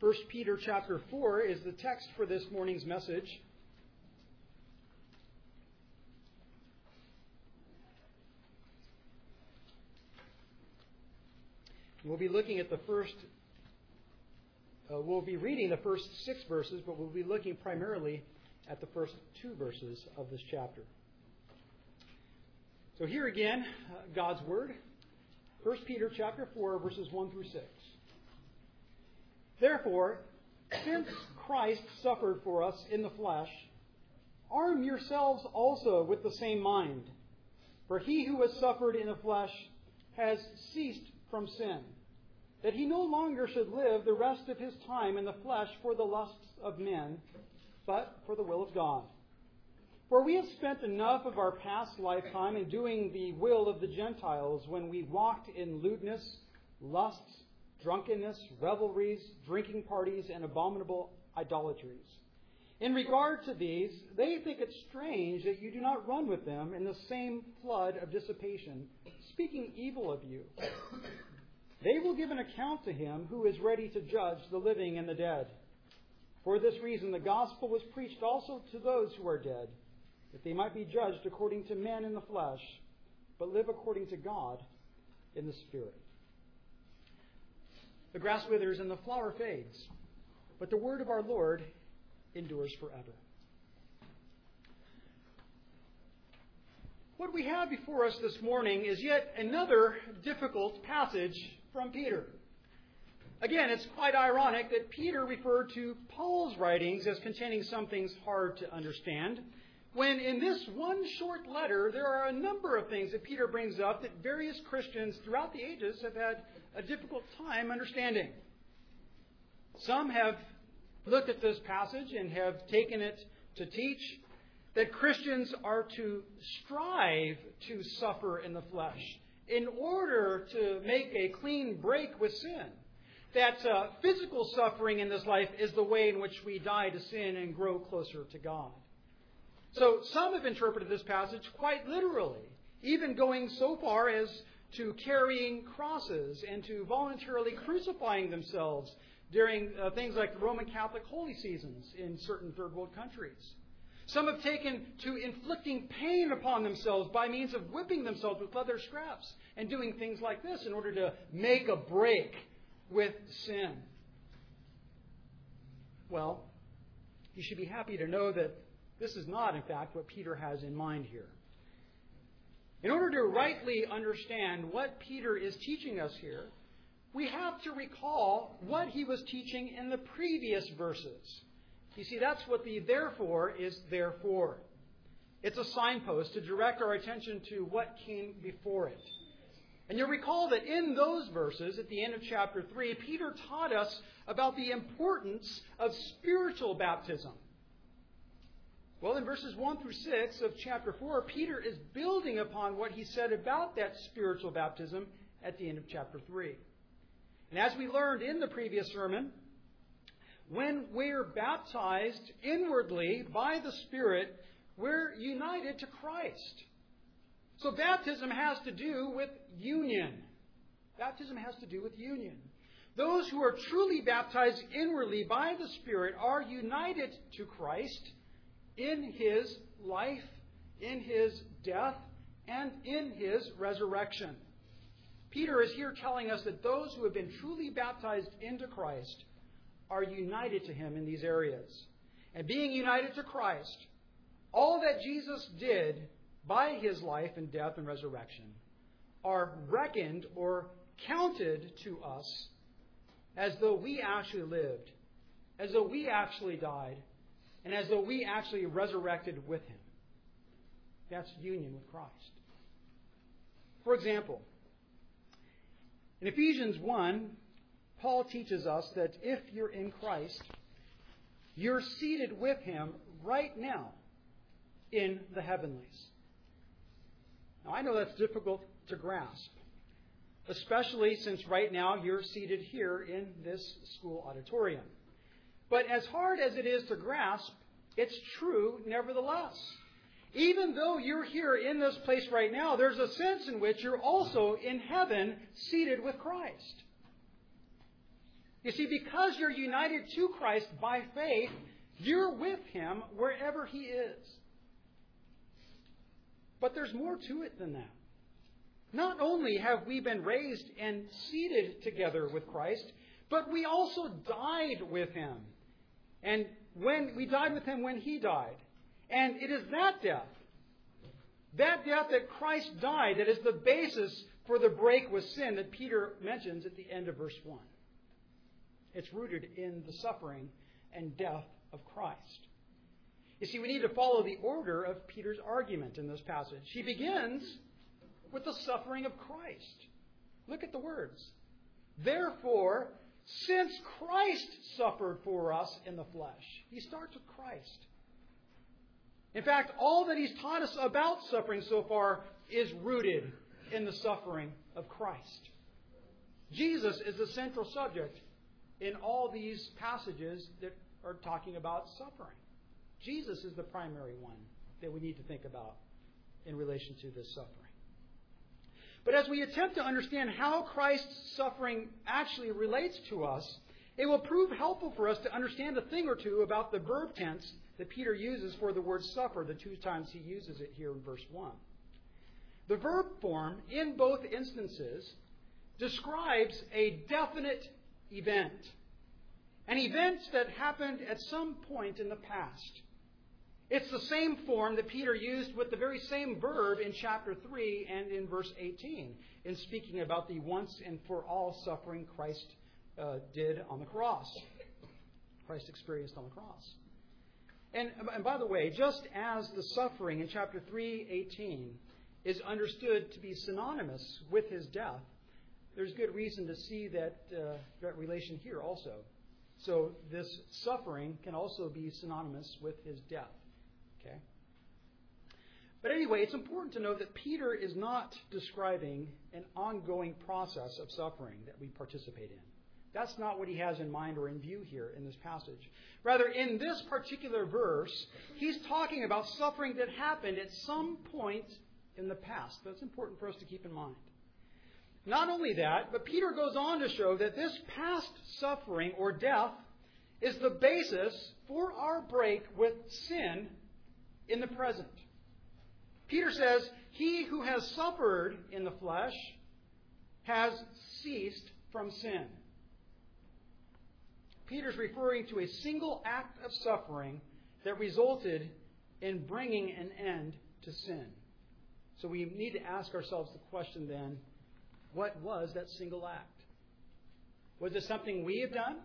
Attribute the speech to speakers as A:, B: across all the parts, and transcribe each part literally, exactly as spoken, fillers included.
A: First Peter chapter four is the text for this morning's message. We'll be looking at the first, uh, we'll be reading the first six verses, but we'll be looking primarily at the first two verses of this chapter. So here again, uh, God's Word. First Peter chapter four, verses one through six. Therefore, since Christ suffered for us in the flesh, arm yourselves also with the same mind. For he who has suffered in the flesh has ceased from sin, that he no longer should live the rest of his time in the flesh for the lusts of men, but for the will of God. For we have spent enough of our past lifetime in doing the will of the Gentiles when we walked in lewdness, lusts, drunkenness, revelries, drinking parties, and abominable idolatries. In regard to these, they think it strange that you do not run with them in the same flood of dissipation, speaking evil of you. They will give an account to him who is ready to judge the living and the dead. For this reason, the gospel was preached also to those who are dead, that they might be judged according to men in the flesh, but live according to God in the Spirit. The grass withers and the flower fades, but the word of our Lord endures forever. What we have before us this morning is yet another difficult passage from Peter. Again, it's quite ironic that Peter referred to Paul's writings as containing some things hard to understand, when in this one short letter there are a number of things that Peter brings up that various Christians throughout the ages have had a difficult time understanding. Some have looked at this passage and have taken it to teach that Christians are to strive to suffer in the flesh in order to make a clean break with sin. That uh, physical suffering in this life is the way in which we die to sin and grow closer to God. So some have interpreted this passage quite literally, even going so far as to carrying crosses and to voluntarily crucifying themselves during uh, things like the Roman Catholic holy seasons in certain third world countries. Some have taken to inflicting pain upon themselves by means of whipping themselves with leather straps and doing things like this in order to make a break with sin. Well, you should be happy to know that this is not, in fact, what Peter has in mind here. In order to rightly understand what Peter is teaching us here, we have to recall what he was teaching in the previous verses. You see, that's what the therefore is there for. It's a signpost to direct our attention to what came before it. And you'll recall that in those verses, at the end of chapter three, Peter taught us about the importance of spiritual baptism. Well, in verses one through six of chapter four, Peter is building upon what he said about that spiritual baptism at the end of chapter three. And as we learned in the previous sermon, when we're baptized inwardly by the Spirit, we're united to Christ. So baptism has to do with union. Baptism has to do with union. Those who are truly baptized inwardly by the Spirit are united to Christ in His life, in His death, and in His resurrection. Peter is here telling us that those who have been truly baptized into Christ are united to Him in these areas. And being united to Christ, all that Jesus did by His life and death and resurrection are reckoned or counted to us as though we actually lived, as though we actually died, and as though we actually resurrected with Him. That's union with Christ. For example, in Ephesians one, Paul teaches us that if you're in Christ, you're seated with Him right now in the heavenlies. Now, I know that's difficult to grasp, especially since right now you're seated here in this school auditorium. But as hard as it is to grasp, it's true nevertheless. Even though you're here in this place right now, there's a sense in which you're also in heaven seated with Christ. You see, because you're united to Christ by faith, you're with Him wherever He is. But there's more to it than that. Not only have we been raised and seated together with Christ, but we also died with Him. And when we died with Him when He died. And it is that death, that death that Christ died, that is the basis for the break with sin that Peter mentions at the end of verse one. It's rooted in the suffering and death of Christ. You see, we need to follow the order of Peter's argument in this passage. He begins with the suffering of Christ. Look at the words. Therefore, since Christ suffered for us in the flesh. He starts with Christ. In fact, all that he's taught us about suffering so far is rooted in the suffering of Christ. Jesus is the central subject in all these passages that are talking about suffering. Jesus is the primary one that we need to think about in relation to this suffering. But as we attempt to understand how Christ's suffering actually relates to us, it will prove helpful for us to understand a thing or two about the verb tense that Peter uses for the word suffer, the two times he uses it here in verse one. The verb form in both instances describes a definite event. An event that happened at some point in the past. It's the same form that Peter used with the very same verb in chapter three and in verse eighteen in speaking about the once and for all suffering Christ uh, did on the cross. Christ experienced on the cross. And, and by the way, just as the suffering in chapter three eighteen is understood to be synonymous with His death, there's good reason to see that, uh, that relation here also. So this suffering can also be synonymous with His death. Okay? But anyway, it's important to note that Peter is not describing an ongoing process of suffering that we participate in. That's not what he has in mind or in view here in this passage. Rather, in this particular verse, he's talking about suffering that happened at some point in the past. That's important for us to keep in mind. Not only that, but Peter goes on to show that this past suffering or death is the basis for our break with sin in the present. Peter says, he who has suffered in the flesh has ceased from sin. Peter's referring to a single act of suffering that resulted in bringing an end to sin. So we need to ask ourselves the question then, what was that single act? Was it something we have done?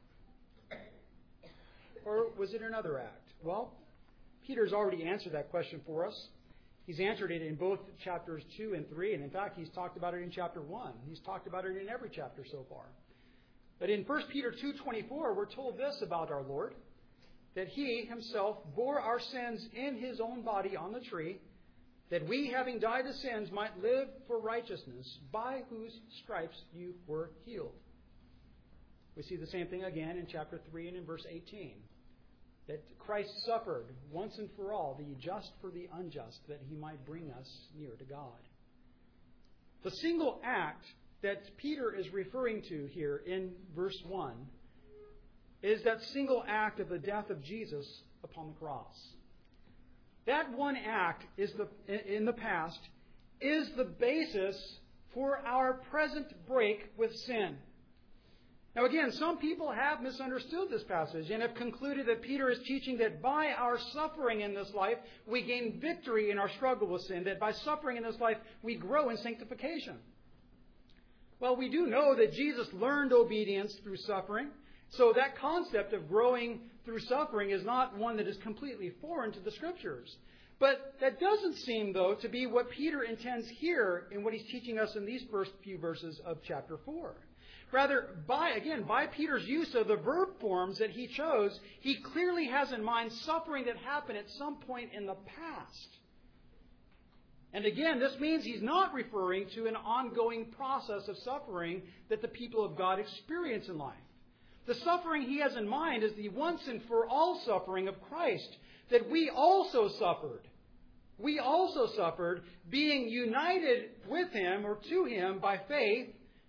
A: Or was it another act? Well, Peter's already answered that question for us. He's answered it in both chapters two and three, and in fact, he's talked about it in chapter one. He's talked about it in every chapter so far. But in First Peter two twenty-four, we're told this about our Lord, that He Himself bore our sins in His own body on the tree, that we, having died to sins, might live for righteousness, by whose stripes you were healed. We see the same thing again in chapter three and in verse eighteen. That Christ suffered once and for all, the just for the unjust, that He might bring us near to God. The single act that Peter is referring to here in verse one is that single act of the death of Jesus upon the cross. That one act is the in the past is the basis for our present break with sin. Now again, some people have misunderstood this passage and have concluded that Peter is teaching that by our suffering in this life, we gain victory in our struggle with sin, that by suffering in this life, we grow in sanctification. Well, we do know that Jesus learned obedience through suffering, so that concept of growing through suffering is not one that is completely foreign to the Scriptures. But that doesn't seem, though, to be what Peter intends here in what he's teaching us in these first few verses of chapter four. Rather, by, again, by Peter's use of the verb forms that he chose, he clearly has in mind suffering that happened at some point in the past. And again, this means he's not referring to an ongoing process of suffering that the people of God experience in life. The suffering he has in mind is the once and for all suffering of Christ, that we also suffered. We also suffered being united with Him or to Him by faith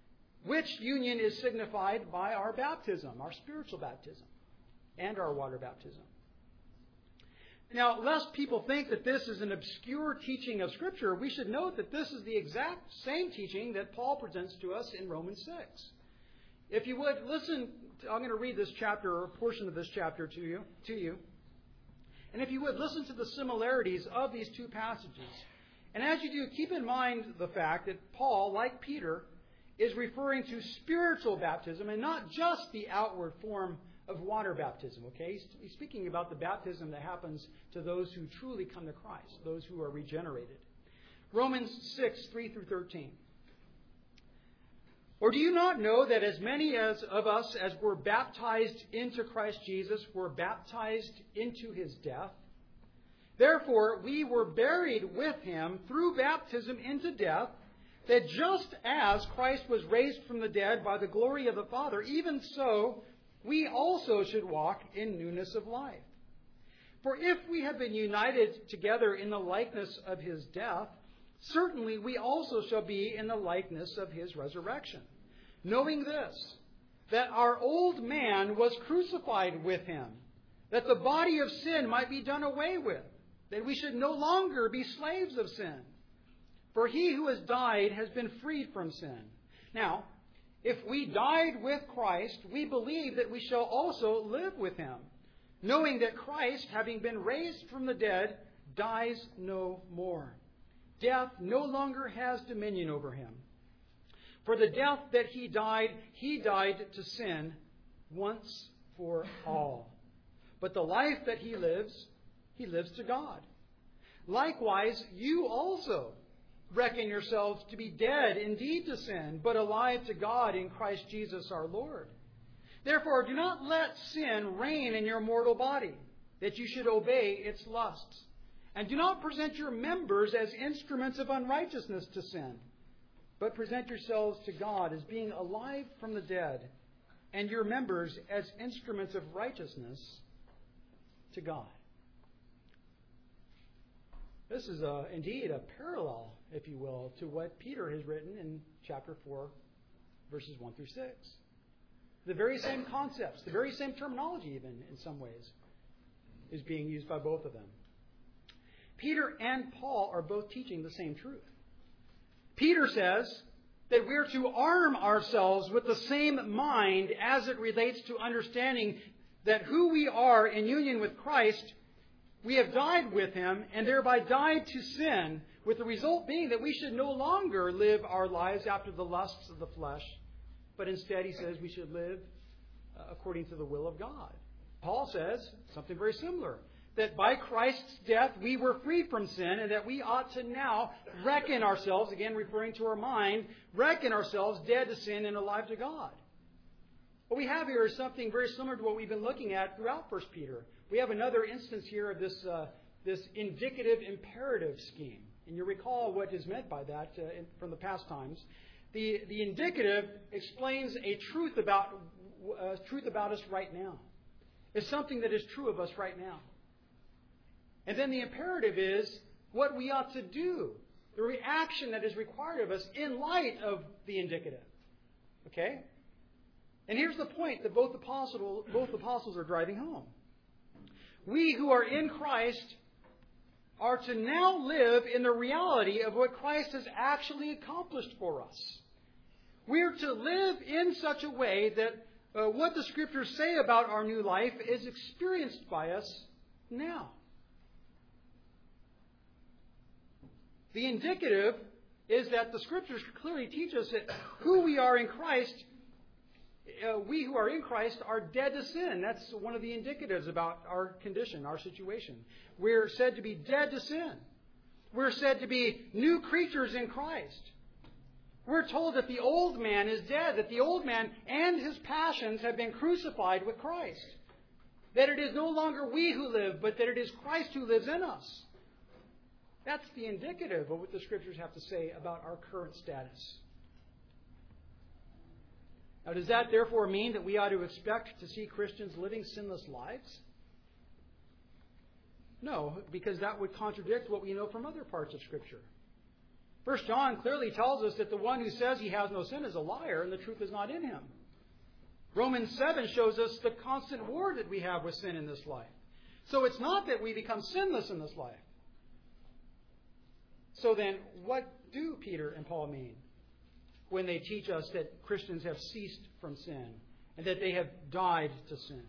A: which union is signified by our baptism, our spiritual baptism, and our water baptism. Now, lest people think that this is an obscure teaching of Scripture, we should note that this is the exact same teaching that Paul presents to us in Romans six. If you would, listen, I'm going to read this chapter, or a portion of this chapter to you, to you. And if you would, listen to the similarities of these two passages. And as you do, keep in mind the fact that Paul, like Peter, is referring to spiritual baptism and not just the outward form of water baptism, okay? He's speaking about the baptism that happens to those who truly come to Christ, those who are regenerated. Romans six, three through thirteen. Or do you not know that as many as of us as were baptized into Christ Jesus were baptized into his death? Therefore, we were buried with him through baptism into death, that just as Christ was raised from the dead by the glory of the Father, even so we also should walk in newness of life. For if we have been united together in the likeness of his death, certainly we also shall be in the likeness of his resurrection. Knowing this, that our old man was crucified with him, that the body of sin might be done away with, that we should no longer be slaves of sin. For he who has died has been freed from sin. Now, if we died with Christ, we believe that we shall also live with him, knowing that Christ, having been raised from the dead, dies no more. Death no longer has dominion over him. For the death that he died, he died to sin once for all. But the life that he lives, he lives to God. Likewise, you also reckon yourselves to be dead indeed to sin, but alive to God in Christ Jesus our Lord. Therefore, do not let sin reign in your mortal body, that you should obey its lusts. And do not present your members as instruments of unrighteousness to sin, but present yourselves to God as being alive from the dead, and your members as instruments of righteousness to God. This is a, indeed a parallel, if you will, to what Peter has written in chapter four, verses one through six. The very same concepts, the very same terminology even in some ways, is being used by both of them. Peter and Paul are both teaching the same truth. Peter says that we're to arm ourselves with the same mind as it relates to understanding that who we are in union with Christ, we have died with him and thereby died to sin, with the result being that we should no longer live our lives after the lusts of the flesh, but instead, he says, we should live according to the will of God. Paul says something very similar, that by Christ's death we were freed from sin, and that we ought to now reckon ourselves, again referring to our mind, reckon ourselves dead to sin and alive to God. What we have here is something very similar to what we've been looking at throughout First Peter. We have another instance here of this uh, this indicative imperative scheme. And you recall what is meant by that uh, in, from the past times. The, the indicative explains a truth about uh, truth about us right now. It's something that is true of us right now. And then the imperative is what we ought to do, the reaction that is required of us in light of the indicative. Okay? And here's the point that both apostles, both apostles are driving home. We who are in Christ are to now live in the reality of what Christ has actually accomplished for us. We are to live in such a way that uh, what the Scriptures say about our new life is experienced by us now. The indicative is that the Scriptures clearly teach us that who we are in Christ, uh, we who are in Christ are dead to sin. That's one of the indicatives about our condition, our situation. We're said to be dead to sin. We're said to be new creatures in Christ. We're told that the old man is dead, that the old man and his passions have been crucified with Christ. That it is no longer we who live, but that it is Christ who lives in us. That's the indicative of what the Scriptures have to say about our current status. Now, does that therefore mean that we ought to expect to see Christians living sinless lives? No, because that would contradict what we know from other parts of Scripture. First John clearly tells us that the one who says he has no sin is a liar and the truth is not in him. Romans seven shows us the constant war that we have with sin in this life. So it's not that we become sinless in this life. So then, what do Peter and Paul mean when they teach us that Christians have ceased from sin and that they have died to sin?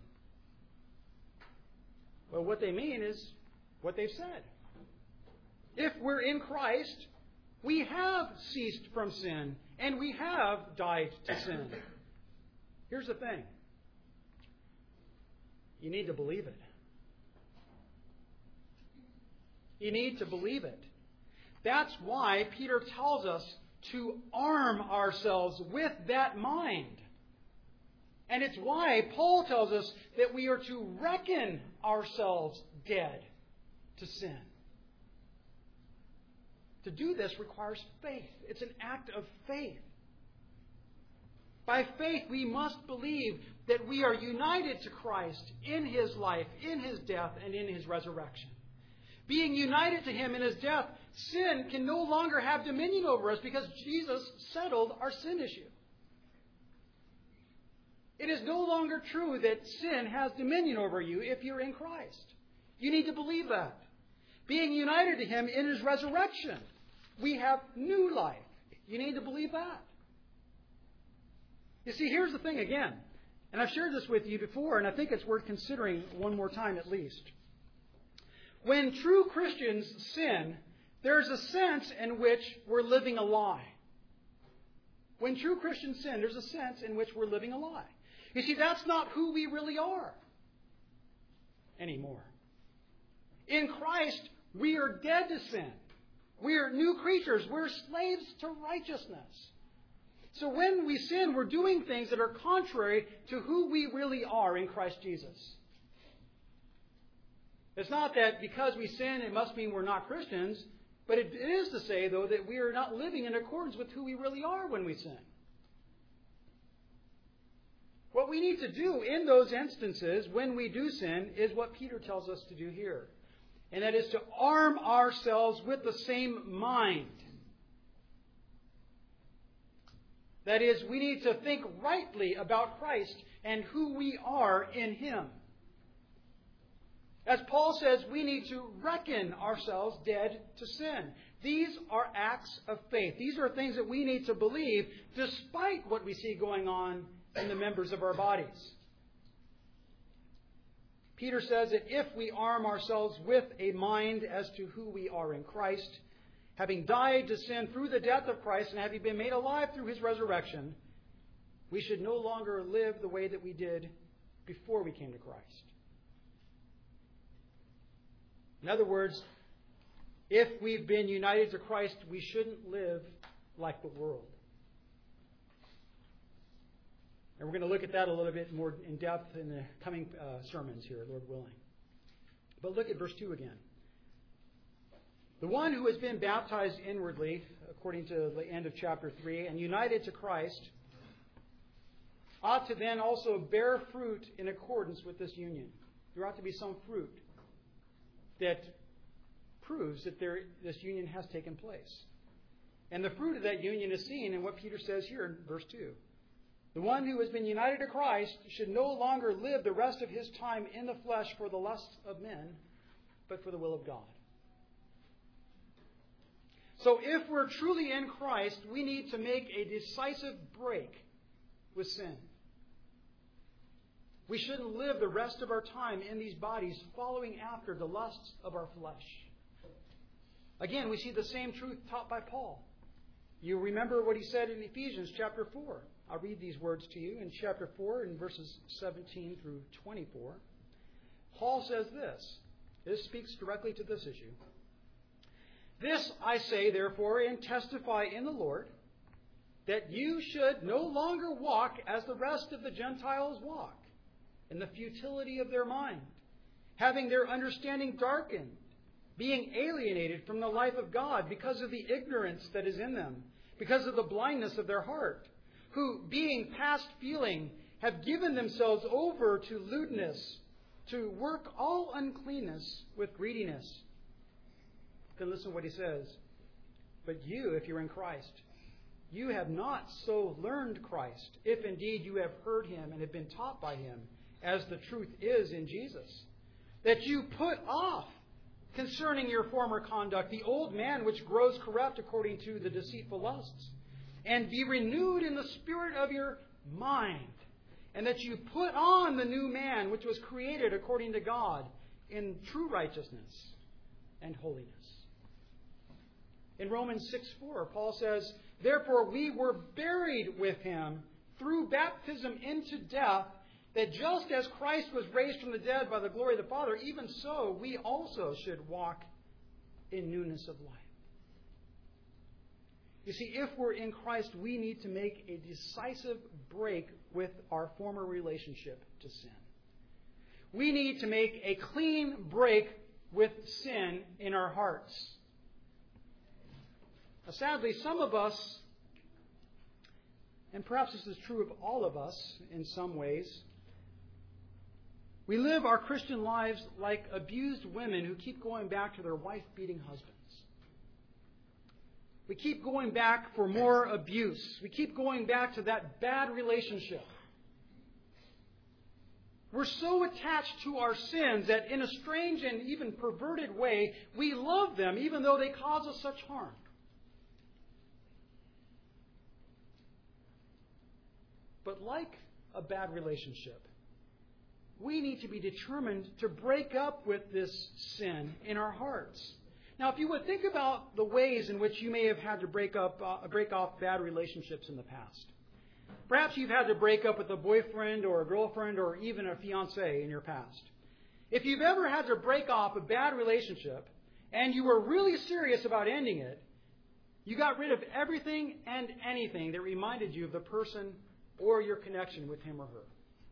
A: Well, what they mean is what they've said. If we're in Christ, we have ceased from sin and we have died to sin. Here's the thing. You need to believe it. You need to believe it. That's why Peter tells us to arm ourselves with that mind. And it's why Paul tells us that we are to reckon ourselves dead to sin. To do this requires faith. It's an act of faith. By faith, we must believe that we are united to Christ in His life, in His death, and in His resurrection. Being united to Him in His death, sin can no longer have dominion over us because Jesus settled our sin issue. It is no longer true that sin has dominion over you if you're in Christ. You need to believe that. Being united to Him in His resurrection, we have new life. You need to believe that. You see, here's the thing again, and I've shared this with you before, and I think it's worth considering one more time at least. When true Christians sin, there's a sense in which we're living a lie. When true Christians sin, there's a sense in which we're living a lie. You see, that's not who we really are anymore. In Christ, we are dead to sin. We are new creatures. We're slaves to righteousness. So when we sin, we're doing things that are contrary to who we really are in Christ Jesus. It's not that because we sin, it must mean we're not Christians, but it is to say, though, that we are not living in accordance with who we really are when we sin. What we need to do in those instances when we do sin is what Peter tells us to do here. And that is to arm ourselves with the same mind. That is, we need to think rightly about Christ and who we are in Him. As Paul says, we need to reckon ourselves dead to sin. These are acts of faith. These are things that we need to believe despite what we see going on in the members of our bodies. Peter says that if we arm ourselves with a mind as to who we are in Christ, having died to sin through the death of Christ and having been made alive through His resurrection, we should no longer live the way that we did before we came to Christ. In other words, if we've been united to Christ, we shouldn't live like the world. And we're going to look at that a little bit more in depth in the coming uh, sermons here, Lord willing. But look at verse two again. The one who has been baptized inwardly, according to the end of chapter three, and united to Christ, ought to then also bear fruit in accordance with this union. There ought to be some fruit that proves that there, this union has taken place. And the fruit of that union is seen in what Peter says here in verse two. The one who has been united to Christ should no longer live the rest of his time in the flesh for the lusts of men, but for the will of God. So if we're truly in Christ, we need to make a decisive break with sin. We shouldn't live the rest of our time in these bodies following after the lusts of our flesh. Again, we see the same truth taught by Paul. You remember what he said in Ephesians chapter four. I'll read these words to you in chapter four in verses seventeen through twenty-four. Paul says this. This speaks directly to this issue. This I say, therefore, and testify in the Lord, that you should no longer walk as the rest of the Gentiles walk, in the futility of their mind, having their understanding darkened, being alienated from the life of God because of the ignorance that is in them, because of the blindness of their heart, who, being past feeling, have given themselves over to lewdness, to work all uncleanness with greediness. Then listen to what he says. But you, if you're in Christ, you have not so learned Christ, if indeed you have heard him and have been taught by him, as the truth is in Jesus, that you put off concerning your former conduct the old man which grows corrupt according to the deceitful lusts, and be renewed in the spirit of your mind, and that you put on the new man which was created according to God in true righteousness and holiness. In Romans six four, Paul says, therefore we were buried with him through baptism into death, that just as Christ was raised from the dead by the glory of the Father, even so we also should walk in newness of life. You see, if we're in Christ, we need to make a decisive break with our former relationship to sin. We need to make a clean break with sin in our hearts. Now, sadly, some of us, and perhaps this is true of all of us in some ways, we live our Christian lives like abused women who keep going back to their wife-beating husbands. We keep going back for more abuse. We keep going back to that bad relationship. We're so attached to our sins that in a strange and even perverted way, we love them even though they cause us such harm. But like a bad relationship, we need to be determined to break up with this sin in our hearts. Now, if you would think about the ways in which you may have had to break up, uh, break off bad relationships in the past. Perhaps you've had to break up with a boyfriend or a girlfriend or even a fiancé in your past. If you've ever had to break off a bad relationship and you were really serious about ending it, you got rid of everything and anything that reminded you of the person or your connection with him or her.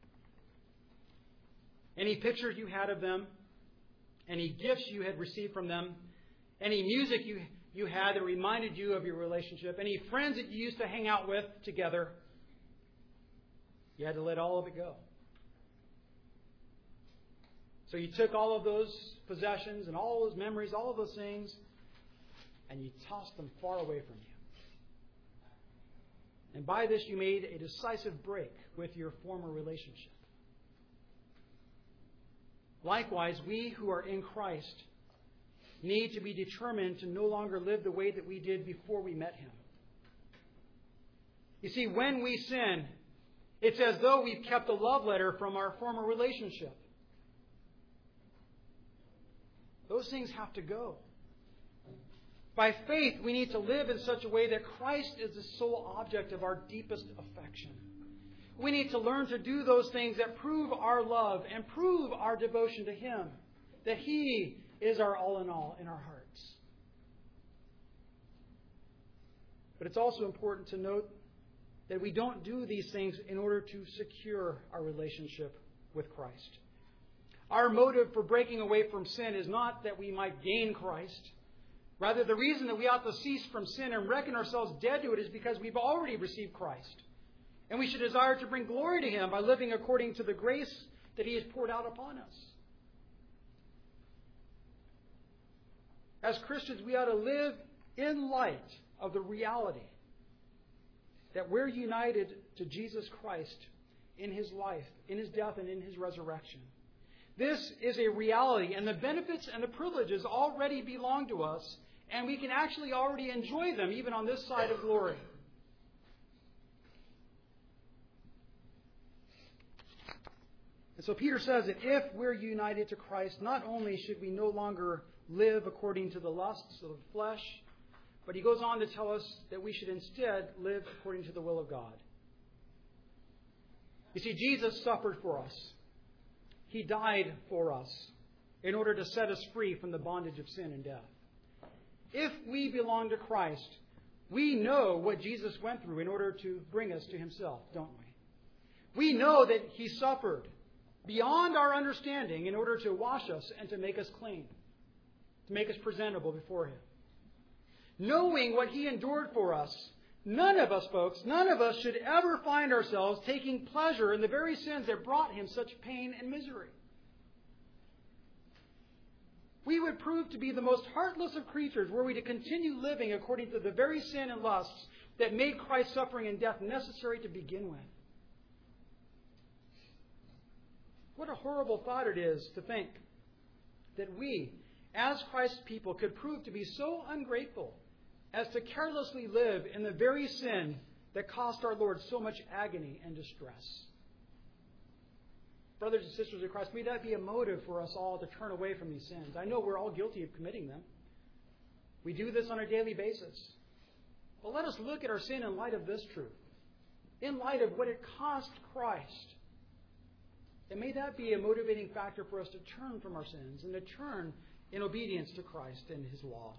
A: Any pictures you had of them, any gifts you had received from them, any music you, you had that reminded you of your relationship, any friends that you used to hang out with together, you had to let all of it go. So you took all of those possessions and all those memories, all of those things, and you tossed them far away from you. And by this you made a decisive break with your former relationship. Likewise, we who are in Christ need to be determined to no longer live the way that we did before we met him. You see, when we sin, it's as though we've kept a love letter from our former relationship. Those things have to go. By faith, we need to live in such a way that Christ is the sole object of our deepest affection. We need to learn to do those things that prove our love and prove our devotion to him, that he is our all in all in our hearts. But it's also important to note that we don't do these things in order to secure our relationship with Christ. Our motive for breaking away from sin is not that we might gain Christ. Rather, the reason that we ought to cease from sin and reckon ourselves dead to it is because we've already received Christ. And we should desire to bring glory to him by living according to the grace that he has poured out upon us. As Christians, we ought to live in light of the reality that we're united to Jesus Christ in his life, in his death, and in his resurrection. This is a reality, and the benefits and the privileges already belong to us, and we can actually already enjoy them even on this side of glory. And so Peter says that if we're united to Christ, not only should we no longer live according to the lusts of the flesh, but he goes on to tell us that we should instead live according to the will of God. You see, Jesus suffered for us. He died for us in order to set us free from the bondage of sin and death. If we belong to Christ, we know what Jesus went through in order to bring us to himself, don't we? We know that he suffered beyond our understanding in order to wash us and to make us clean, to make us presentable before him. Knowing what he endured for us, none of us, folks, none of us should ever find ourselves taking pleasure in the very sins that brought him such pain and misery. we would prove to be the most heartless of creatures were we to continue living according to the very sin and lusts that made Christ's suffering and death necessary to begin with. What a horrible thought it is to think that we, as Christ's people, could prove to be so ungrateful as to carelessly live in the very sin that cost our Lord so much agony and distress. Brothers and sisters in Christ, may that be a motive for us all to turn away from these sins. I know we're all guilty of committing them. We do this on a daily basis. But let us look at our sin in light of this truth, in light of what it cost Christ. And may that be a motivating factor for us to turn from our sins and to turn in obedience to Christ and His law.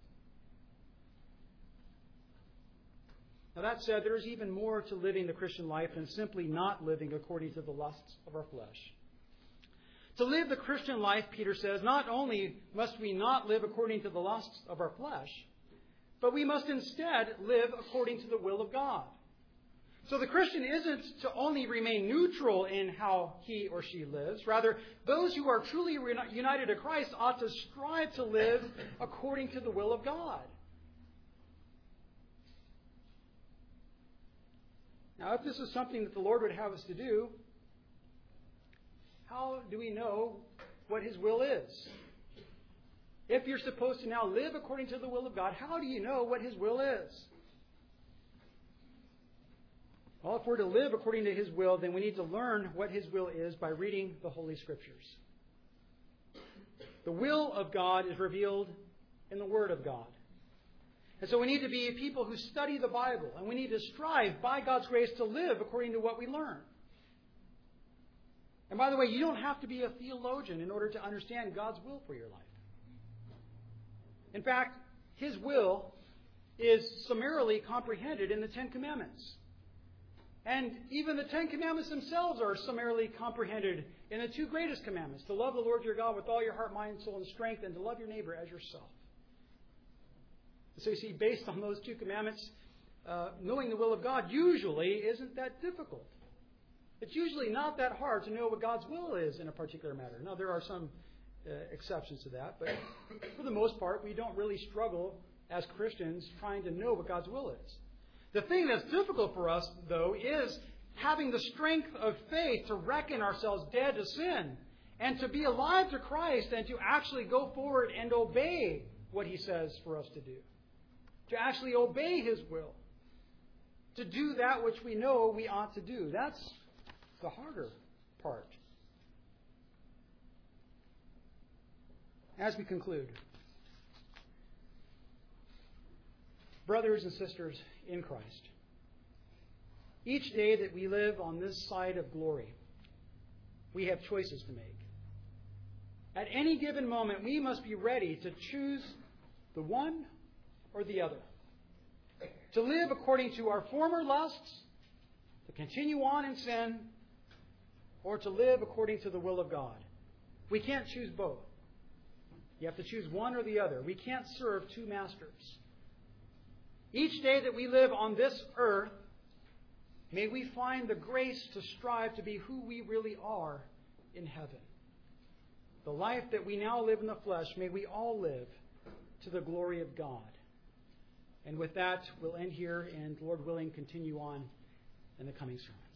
A: Now, that said, there is even more to living the Christian life than simply not living according to the lusts of our flesh. To live the Christian life, Peter says, not only must we not live according to the lusts of our flesh, but we must instead live according to the will of God. So the Christian isn't to only remain neutral in how he or she lives. Rather, those who are truly united to Christ ought to strive to live according to the will of God. Now, if this is something that the Lord would have us to do, how do we know what His will is? If you're supposed to now live according to the will of God, how do you know what His will is? Well, if we're to live according to His will, then we need to learn what His will is by reading the Holy Scriptures. The will of God is revealed in the Word of God. And so we need to be people who study the Bible, and we need to strive by God's grace to live according to what we learn. And by the way, you don't have to be a theologian in order to understand God's will for your life. In fact, His will is summarily comprehended in the Ten Commandments. And even the Ten Commandments themselves are summarily comprehended in the two greatest commandments, to love the Lord your God with all your heart, mind, soul, and strength, and to love your neighbor as yourself. So you see, based on those two commandments, uh, knowing the will of God usually isn't that difficult. It's usually not that hard to know what God's will is in a particular matter. Now, there are some uh, exceptions to that, but for the most part, we don't really struggle as Christians trying to know what God's will is. The thing that's difficult for us, though, is having the strength of faith to reckon ourselves dead to sin and to be alive to Christ and to actually go forward and obey what He says for us to do. To actually obey His will. To do that which we know we ought to do. That's the harder part. As we conclude, brothers and sisters in Christ, each day that we live on this side of glory, we have choices to make. At any given moment, we must be ready to choose the one or the other. To live according to our former lusts, to continue on in sin, or to live according to the will of God. We can't choose both. You have to choose one or the other. We can't serve two masters. Each day that we live on this earth, may we find the grace to strive to be who we really are in heaven. The life that we now live in the flesh, may we all live to the glory of God. And with that, we'll end here and, Lord willing, continue on in the coming sermon.